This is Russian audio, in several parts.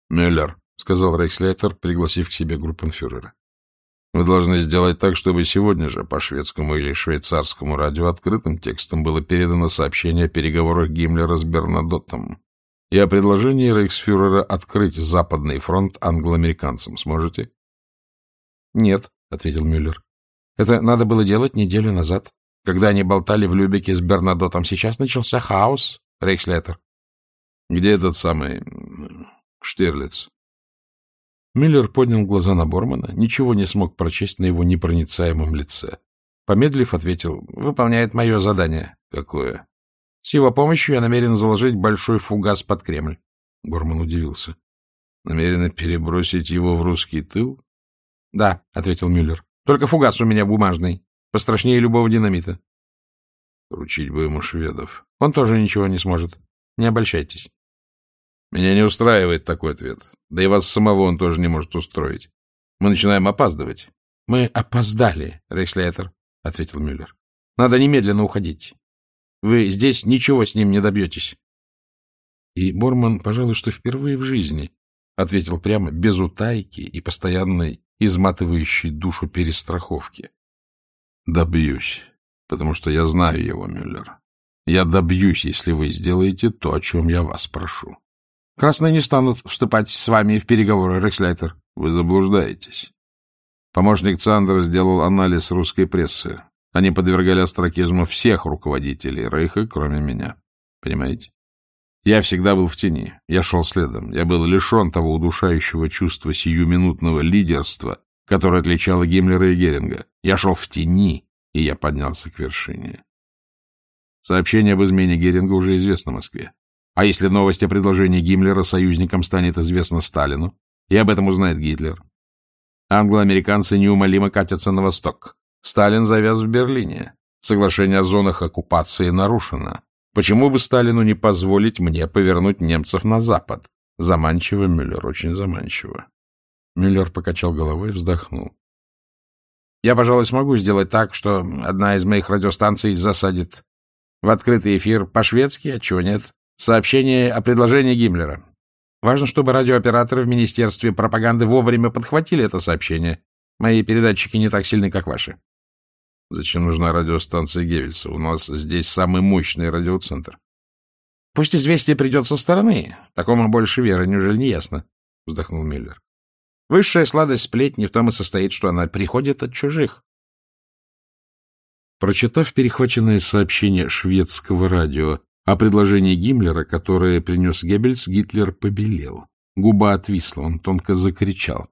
— Мюллер, — сказал рейхсляйтер, пригласив к себе группенфюрера. — Вы должны сделать так, чтобы сегодня же по шведскому или швейцарскому радио открытым текстом было передано сообщение о переговорах Гиммлера с Бернадоттом и о предложении рейхсфюрера открыть Западный фронт англо-американцам. Сможете? — Нет, — ответил Мюллер. — Это надо было делать неделю назад, когда они болтали в Любеке с Бернадоттом. Сейчас начался хаос, рейхсляйтер. — Где этот самый Штирлиц? Мюллер поднял глаза на Бормана, ничего не смог прочесть на его непроницаемом лице. Помедлив, ответил: — Выполняет мое задание. — Какое? — С его помощью я намерен заложить большой фугас под Кремль. Борман удивился. — Намерены перебросить его в русский тыл? — Да, — ответил Мюллер. — Только фугас у меня бумажный, пострашнее любого динамита. — Поручить бы ему шведов. — Он тоже ничего не сможет. Не обольщайтесь. — Меня не устраивает такой ответ. Да и вас самого он тоже не может устроить. Мы начинаем опаздывать. — Мы опоздали, рейхсляйтер, — ответил Мюллер. — Надо немедленно уходить. Вы здесь ничего с ним не добьетесь. И Борман, пожалуй, что впервые в жизни ответил прямо, без утайки и постоянной изматывающей душу перестраховки. — Добьюсь, потому что я знаю его, Мюллер. Я добьюсь, если вы сделаете то, о чем я вас прошу. — Красные не станут вступать с вами в переговоры, рейхсляйтер. — Вы заблуждаетесь. Помощник Цандер сделал анализ русской прессы. Они подвергали остракизму всех руководителей Рейха, кроме меня. Понимаете? Я всегда был в тени. Я шел следом. Я был лишен того удушающего чувства сиюминутного лидерства, которое отличало Гиммлера и Геринга. Я шел в тени, и я поднялся к вершине. Сообщение об измене Геринга уже известно Москве. А если новость о предложении Гиммлера союзникам станет известна Сталину, и об этом узнает Гитлер? Англо-американцы неумолимо катятся на восток. Сталин завяз в Берлине. Соглашение о зонах оккупации нарушено. Почему бы Сталину не позволить мне повернуть немцев на запад? Заманчиво, Мюллер, очень заманчиво. Мюллер покачал головой и вздохнул. Я, пожалуй, смогу сделать так, что одна из моих радиостанций засадит в открытый эфир по-шведски, отчего нет, сообщение о предложении Гиммлера. Важно, чтобы радиооператоры в Министерстве пропаганды вовремя подхватили это сообщение. Мои передатчики не так сильны, как ваши. Зачем нужна радиостанция Геббельса? У нас здесь самый мощный радиоцентр. Пусть известие придет со стороны. Такому больше веры, неужели не ясно? Вздохнул Мюллер. Высшая сладость сплетни в том и состоит, что она приходит от чужих. Прочитав перехваченное сообщение шведского радио о предложении Гиммлера, которое принес Геббельс, Гитлер побелел. Губа отвисла, он тонко закричал.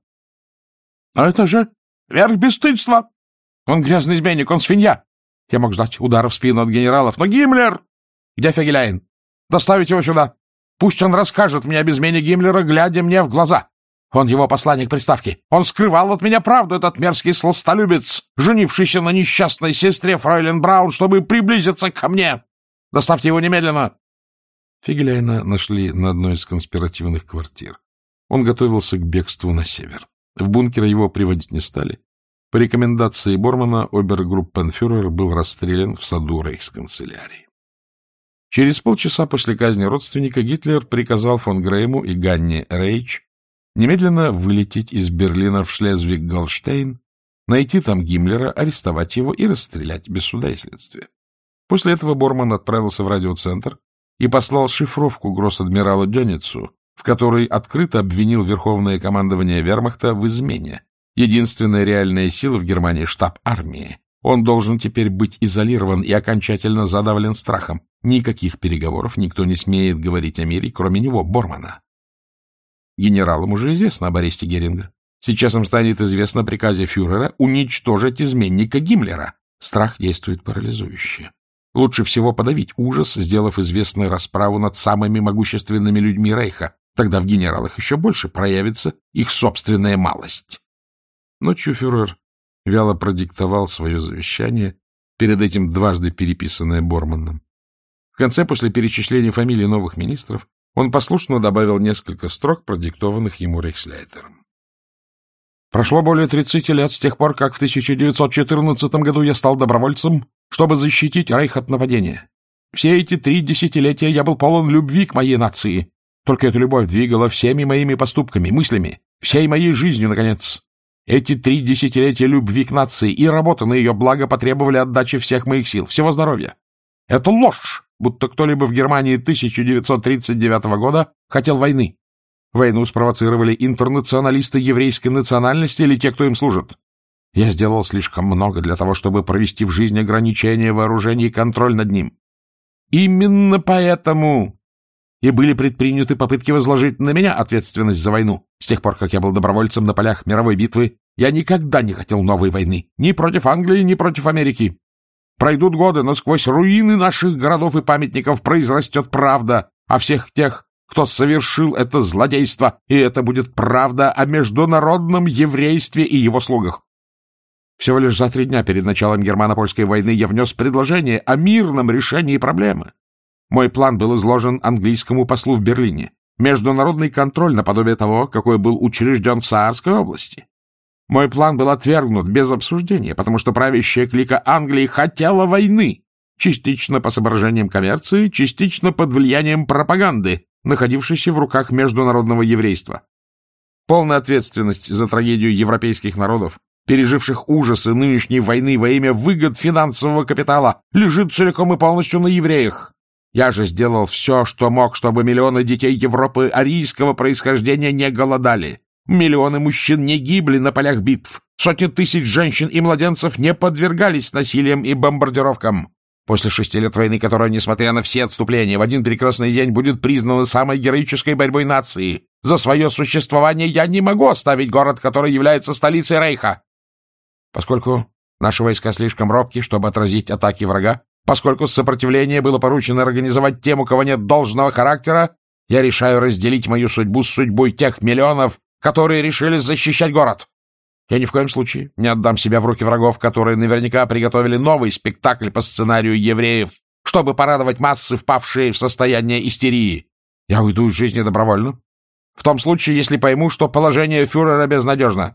— А это же верх бесстыдства! Он грязный изменник, он свинья! Я мог ждать удара в спину от генералов, но Гиммлер! Где Фегеляйн? Доставить его сюда! Пусть он расскажет мне об измене Гиммлера, глядя мне в глаза! Он его посланник приставки. Он скрывал от меня правду, этот мерзкий сластолюбец, женившийся на несчастной сестре фройлен Браун, чтобы приблизиться ко мне! Доставьте его немедленно! Фегеляйна нашли на одной из конспиративных квартир. Он готовился к бегству на север. В бункер его приводить не стали. По рекомендации Бормана обергруппенфюрер был расстрелян в саду рейхсканцелярии. Через полчаса после казни родственника Гитлер приказал фон Грейму и Ганне Рейч немедленно вылететь из Берлина в Шлезвиг-Голштейн, найти там Гиммлера, арестовать его и расстрелять без суда и следствия. После этого Борман отправился в радиоцентр и послал шифровку гросс-адмиралу Дёницу, в которой открыто обвинил Верховное командование Вермахта в измене. Единственная реальная сила в Германии — штаб армии. Он должен теперь быть изолирован и окончательно задавлен страхом. Никаких переговоров, никто не смеет говорить о мире, кроме него, Бормана. Генералам уже известно об аресте Геринга. Сейчас им станет известно о приказе фюрера уничтожить изменника Гиммлера. Страх действует парализующе. Лучше всего подавить ужас, сделав известную расправу над самыми могущественными людьми Рейха. Тогда в генералах еще больше проявится их собственная малость. Ночью фюрер вяло продиктовал свое завещание, перед этим дважды переписанное Борманом. В конце, после перечисления фамилий новых министров, он послушно добавил несколько строк, продиктованных ему рейхсляйтером. Прошло более 30 лет с тех пор, как в 1914 году я стал добровольцем, чтобы защитить Рейх от нападения. Все эти 3 десятилетия я был полон любви к моей нации. Только эта любовь двигала всеми моими поступками, мыслями, всей моей жизнью, наконец. Эти 3 десятилетия любви к нации и работа на ее благо потребовали отдачи всех моих сил, всего здоровья. Это ложь, будто кто-либо в Германии 1939 года хотел войны. Войну спровоцировали интернационалисты еврейской национальности или те, кто им служит. Я сделал слишком много для того, чтобы провести в жизнь ограничения вооружений и контроль над ним. Именно поэтому и были предприняты попытки возложить на меня ответственность за войну. С тех пор, как я был добровольцем на полях мировой битвы, я никогда не хотел новой войны. Ни против Англии, ни против Америки. Пройдут годы, но сквозь руины наших городов и памятников произрастет правда о всех тех, кто совершил это злодейство, и это будет правда о международном еврействе и его слугах. Всего лишь за 3 дня перед началом германо-польской войны я внес предложение о мирном решении проблемы. Мой план был изложен английскому послу в Берлине. Международный контроль наподобие того, какой был учрежден в Саарской области. Мой план был отвергнут без обсуждения, потому что правящая клика Англии хотела войны, частично по соображениям коммерции, частично под влиянием пропаганды, находившейся в руках международного еврейства. Полная ответственность за трагедию европейских народов, переживших ужасы нынешней войны во имя выгод финансового капитала, лежит целиком и полностью на евреях. Я же сделал все, что мог, чтобы миллионы детей Европы арийского происхождения не голодали. Миллионы мужчин не гибли на полях битв. Сотни тысяч женщин и младенцев не подвергались насилиям и бомбардировкам. После 6 лет войны, которая, несмотря на все отступления, в один прекрасный день будет признана самой героической борьбой нации, за свое существование я не могу оставить город, который является столицей Рейха. Поскольку наши войска слишком робки, чтобы отразить атаки врага, поскольку сопротивление было поручено организовать тем, у кого нет должного характера, я решаю разделить мою судьбу с судьбой тех миллионов, которые решили защищать город. Я ни в коем случае не отдам себя в руки врагов, которые наверняка приготовили новый спектакль по сценарию евреев, чтобы порадовать массы, впавшие в состояние истерии. Я уйду из жизни добровольно, в том случае, если пойму, что положение фюрера безнадежно.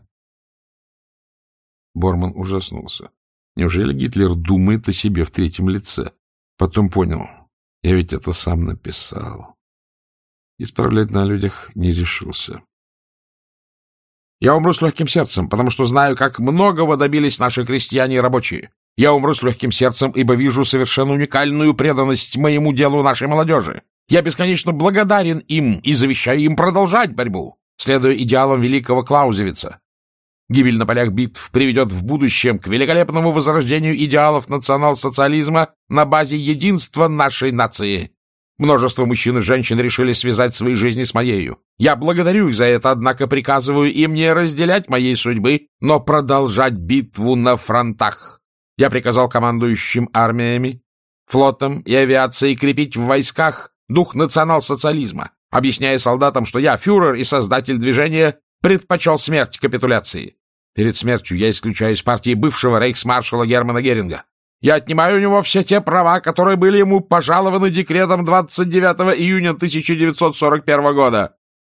Борман ужаснулся. Неужели Гитлер думает о себе в 3-м лице? Потом понял. Я ведь это сам написал. Исправлять на людях не решился. Я умру с легким сердцем, потому что знаю, как многого добились наши крестьяне и рабочие. Я умру с легким сердцем, ибо вижу совершенно уникальную преданность моему делу нашей молодежи. Я бесконечно благодарен им и завещаю им продолжать борьбу, следуя идеалам великого Клаузевица. Гибель на полях битв приведет в будущем к великолепному возрождению идеалов национал-социализма на базе единства нашей нации. Множество мужчин и женщин решили связать свои жизни с моею. Я благодарю их за это, однако приказываю им не разделять моей судьбы, но продолжать битву на фронтах. Я приказал командующим армиями, флотом и авиацией крепить в войсках дух национал-социализма, объясняя солдатам, что я, фюрер и создатель движения, предпочел смерть капитуляции. Перед смертью я исключаю из партии бывшего рейхсмаршала Германа Геринга. Я отнимаю у него все те права, которые были ему пожалованы декретом 29 июня 1941 года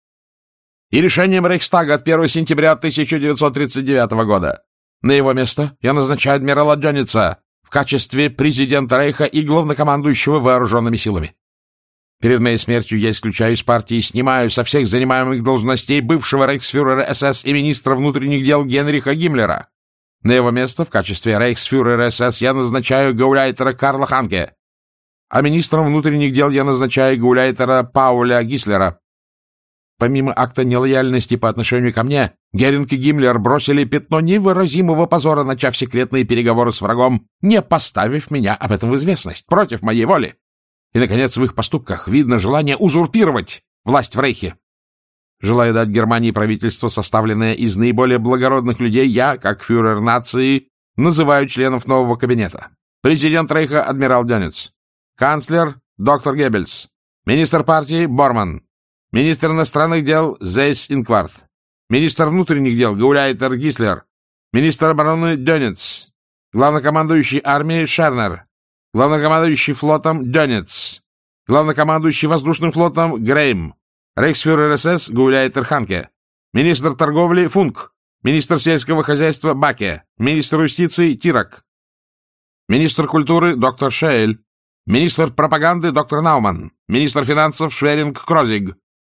и решением Рейхстага от 1 сентября 1939 года. На его место я назначаю адмирала Дёница в качестве президента Рейха и главнокомандующего вооруженными силами. Перед моей смертью я исключаю из партии и снимаю со всех занимаемых должностей бывшего рейхсфюрера СС и министра внутренних дел Генриха Гиммлера. На его место в качестве рейхсфюрера СС я назначаю гауляйтера Карла Ханке, а министром внутренних дел я назначаю гауляйтера Пауля Гислера. Помимо акта нелояльности по отношению ко мне, Геринг и Гиммлер бросили пятно невыразимого позора, начав секретные переговоры с врагом, не поставив меня об этом в известность, против моей воли. И, наконец, в их поступках видно желание узурпировать власть в Рейхе. Желая дать Германии правительство, составленное из наиболее благородных людей, я, как фюрер нации, называю членов нового кабинета. Президент Рейха — адмирал Дёниц. Канцлер — доктор Геббельс. Министр партии — Борман. Министр иностранных дел — Зейс Инкварт. Министр внутренних дел — гауляйтер Гислер. Министр обороны — Дёниц. Главнокомандующий армией — Шернер. Главнокомандующий флотом — Дёниц. Главнокомандующий воздушным флотом — Грейм. Рейхсфюрер СС — гауляйтер Ханке. Министр торговли — Функ. Министр сельского хозяйства — Баке. Министр юстиции — Тирак. Министр культуры — доктор Шейль. Министр пропаганды — доктор Науман. Министр финансов — Шверинг Крозиг.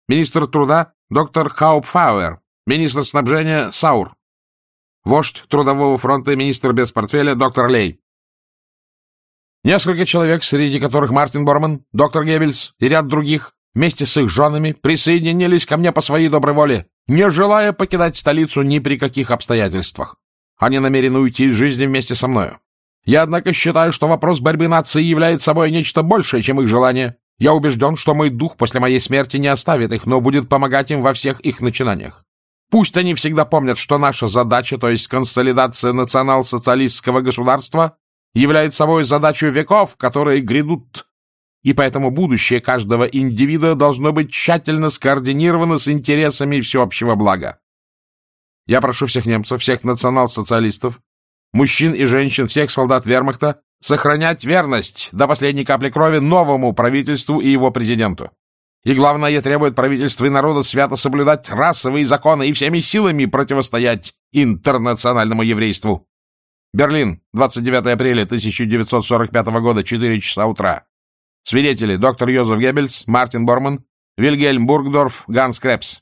Министр труда — доктор Хаупфауэр. Министр снабжения — Саур. Вождь Трудового фронта, министр без портфеля — доктор Лей. Несколько человек, среди которых Мартин Борман, доктор Геббельс и ряд других, вместе с их женами, присоединились ко мне по своей доброй воле, не желая покидать столицу ни при каких обстоятельствах. Они намерены уйти из жизни вместе со мною. Я, однако, считаю, что вопрос борьбы нации является собой нечто большее, чем их желание. Я убежден, что мой дух после моей смерти не оставит их, но будет помогать им во всех их начинаниях. Пусть они всегда помнят, что наша задача, то есть консолидация национал-социалистского государства, является собой задачу веков, которые грядут, и поэтому будущее каждого индивида должно быть тщательно скоординировано с интересами всеобщего блага. Я прошу всех немцев, всех национал-социалистов, мужчин и женщин, всех солдат вермахта сохранять верность до последней капли крови новому правительству и его президенту. И главное, требует правительства и народа свято соблюдать расовые законы и всеми силами противостоять интернациональному еврейству. Берлин, 29 апреля 1945 года, 4 часа утра. Свидетели: доктор Йозеф Геббельс, Мартин Борман, Вильгельм Бургдорф, Ганс Крепс.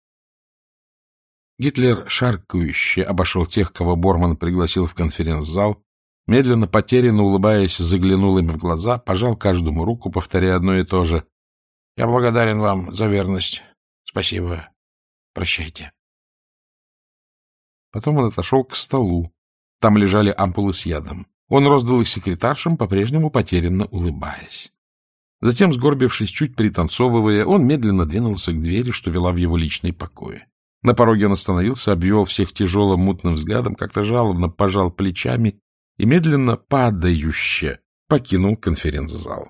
Гитлер шаркающе обошел тех, кого Борман пригласил в конференц-зал, медленно, потерянно улыбаясь, заглянул им в глаза, пожал каждому руку, повторяя одно и то же. — Я благодарен вам за верность. Спасибо. Прощайте. Потом он отошел к столу. Там лежали ампулы с ядом. Он роздал их секретаршам, по-прежнему потерянно улыбаясь. Затем, сгорбившись, чуть пританцовывая, он медленно двинулся к двери, что вела в его личный покой. На пороге он остановился, обвел всех тяжелым мутным взглядом, как-то жалобно пожал плечами и медленно, падающе, покинул конференц-зал.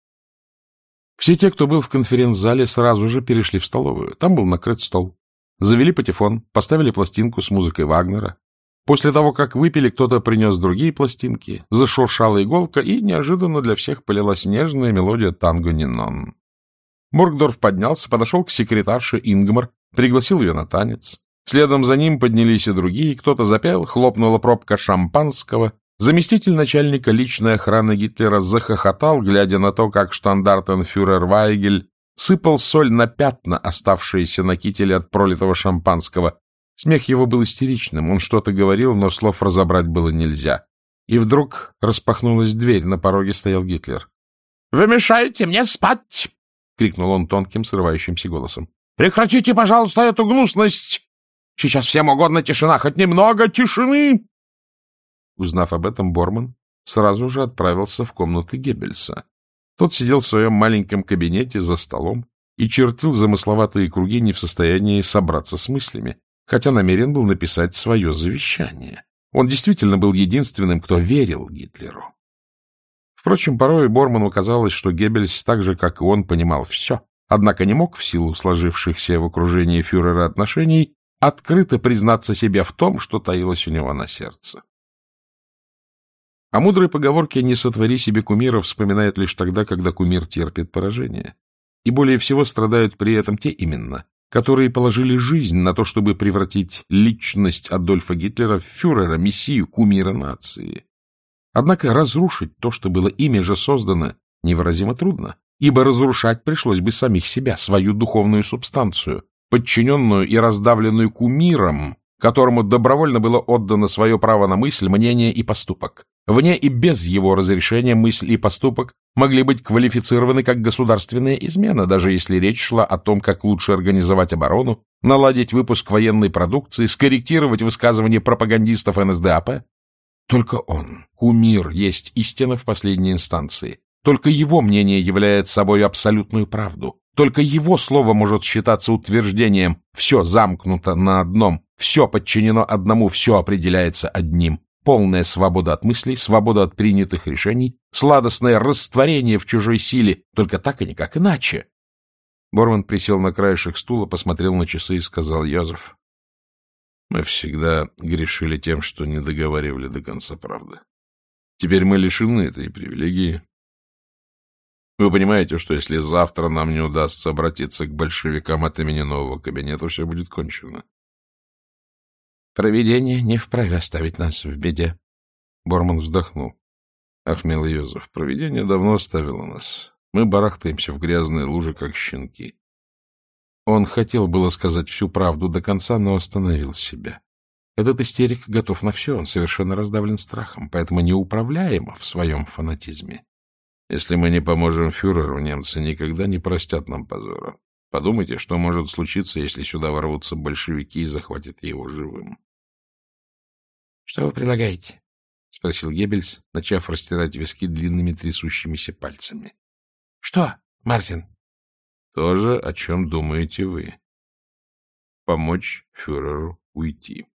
Все те, кто был в конференц-зале, сразу же перешли в столовую. Там был накрыт стол. Завели патефон, поставили пластинку с музыкой Вагнера. После того, как выпили, кто-то принес другие пластинки, зашуршала иголка, и неожиданно для всех полилась нежная мелодия танго Нинон. Бургдорф поднялся, подошел к секретарше Ингмар, пригласил ее на танец. Следом за ним поднялись и другие, кто-то запел, хлопнула пробка шампанского. Заместитель начальника личной охраны Гитлера захохотал, глядя на то, как штандартенфюрер Вайгель сыпал соль на пятна, оставшиеся на кителе от пролитого шампанского. Смех его был истеричным, он что-то говорил, но слов разобрать было нельзя. И вдруг распахнулась дверь, на пороге стоял Гитлер. — Вы мешаете мне спать! — крикнул он тонким, срывающимся голосом. — Прекратите, пожалуйста, эту гнусность! Сейчас всем угодно тишина, хоть немного тишины! Узнав об этом, Борман сразу же отправился в комнаты Геббельса. Тот сидел в своем маленьком кабинете за столом и чертил замысловатые круги, не в состоянии собраться с мыслями, хотя намерен был написать свое завещание. Он действительно был единственным, кто верил Гитлеру. Впрочем, порой Борману казалось, что Геббельс, так же, как и он, понимал все, однако не мог в силу сложившихся в окружении фюрера отношений открыто признаться себе в том, что таилось у него на сердце. О мудрой поговорке «не сотвори себе кумира» вспоминает лишь тогда, когда кумир терпит поражение. И более всего страдают при этом те именно, которые положили жизнь на то, чтобы превратить личность Адольфа Гитлера в фюрера, мессию, кумира нации. Однако разрушить то, что было ими же создано, невыразимо трудно, ибо разрушать пришлось бы самих себя, свою духовную субстанцию, подчиненную и раздавленную кумиром, которому добровольно было отдано свое право на мысль, мнение и поступок. Вне и без его разрешения мысль и поступок могли быть квалифицированы как государственная измена, даже если речь шла о том, как лучше организовать оборону, наладить выпуск военной продукции, скорректировать высказывания пропагандистов НСДАП. Только он, кумир, есть истина в последней инстанции. Только его мнение является собой абсолютную правду. Только его слово может считаться утверждением «все замкнуто на одном», «все подчинено одному», «все определяется одним». Полная свобода от мыслей, свобода от принятых решений, сладостное растворение в чужой силе, только так и никак иначе. Борман присел на краешек стула, посмотрел на часы и сказал: — Йозеф, мы всегда грешили тем, что не договаривали до конца правды. Теперь мы лишены этой привилегии. Вы понимаете, что если завтра нам не удастся обратиться к большевикам от имени нового кабинета, все будет кончено. Провидение не вправе оставить нас в беде. Борман вздохнул. Ах, милый Йозеф, провидение давно оставило нас. Мы барахтаемся в грязной луже, как щенки. Он хотел было сказать всю правду до конца, но остановил себя. Этот истерик готов на все, он совершенно раздавлен страхом, поэтому неуправляем в своем фанатизме. Если мы не поможем фюреру, немцы никогда не простят нам позора. Подумайте, что может случиться, если сюда ворвутся большевики и захватят его живым. — Что вы предлагаете? — спросил Геббельс, начав растирать виски длинными трясущимися пальцами. — Что, Мартин? — То же, о чем думаете вы. Помочь фюреру уйти.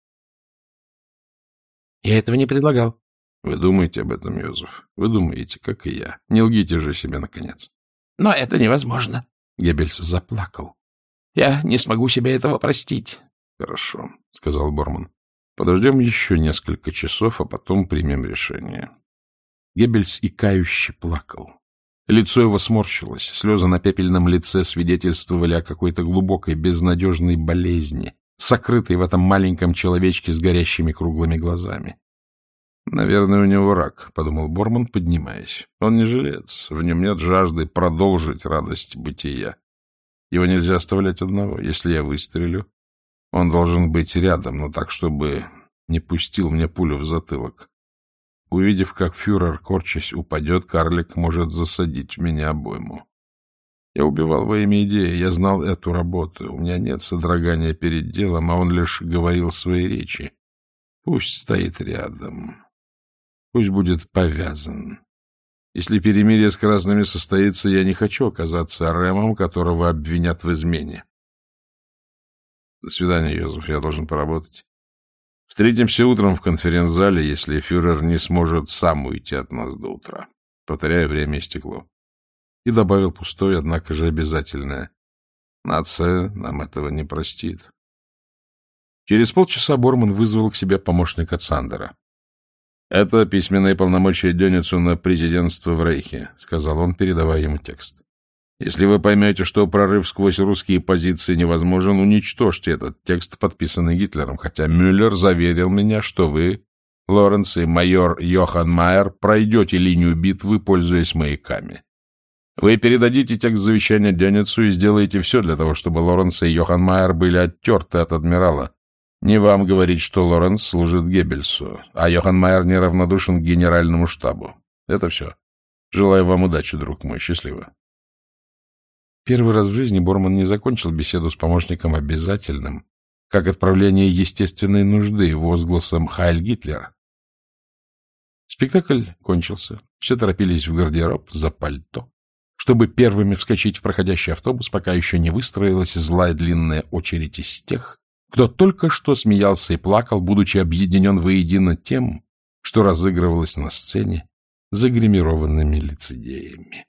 — Я этого не предлагал. — Вы думаете об этом, Йозеф? Вы думаете, как и я. Не лгите же себе, наконец. — Но это невозможно. Геббельс заплакал. — Я не смогу себе этого простить. — Хорошо, — сказал Борман. — Подождем еще несколько часов, а потом примем решение. Геббельс икающе плакал. Лицо его сморщилось, слезы на пепельном лице свидетельствовали о какой-то глубокой, безнадежной болезни, сокрытой в этом маленьком человечке с горящими круглыми глазами. «Наверное, у него рак», — подумал Борман, поднимаясь. «Он не жилец, в нем нет жажды продолжить радость бытия. Его нельзя оставлять одного. Если я выстрелю, он должен быть рядом, но так, чтобы не пустил мне пулю в затылок. Увидев, как фюрер, корчась, упадет, карлик может засадить в меня обойму. Я убивал во имя идеи, я знал эту работу. У меня нет содрогания перед делом, а он лишь говорил свои речи. Пусть стоит рядом. Пусть будет повязан. Если перемирие с красными состоится, я не хочу оказаться Рэмом, которого обвинят в измене. До свидания, Йозеф, я должен поработать. Встретимся утром в конференц-зале, если фюрер не сможет сам уйти от нас до утра. Повторяю, время истекло. И добавил пустое, однако же обязательное. Нация нам этого не простит. Через полчаса Борман вызвал к себе помощника Цандера. — Это письменные полномочия Дёницу на президентство в Рейхе, — сказал он, передавая ему текст. — Если вы поймете, что прорыв сквозь русские позиции невозможен, уничтожьте этот текст, подписанный Гитлером, хотя Мюллер заверил меня, что вы, Лоренц и майор Йохан Майер, пройдете линию битвы, пользуясь маяками. Вы передадите текст завещания Дёницу и сделаете все для того, чтобы Лоренц и Йохан Майер были оттерты от адмирала. Не вам говорить, что Лоренц служит Геббельсу, а Йохан Майер неравнодушен к генеральному штабу. Это все. Желаю вам удачи, друг мой. Счастливо. Первый раз в жизни Борман не закончил беседу с помощником обязательным, как отправление естественной нужды возгласом «Хайль Гитлер». Спектакль кончился. Все торопились в гардероб за пальто, чтобы первыми вскочить в проходящий автобус, пока еще не выстроилась злая длинная очередь из тех, кто только что смеялся и плакал, будучи объединен воедино тем, что разыгрывалось на сцене загримированными лицедеями.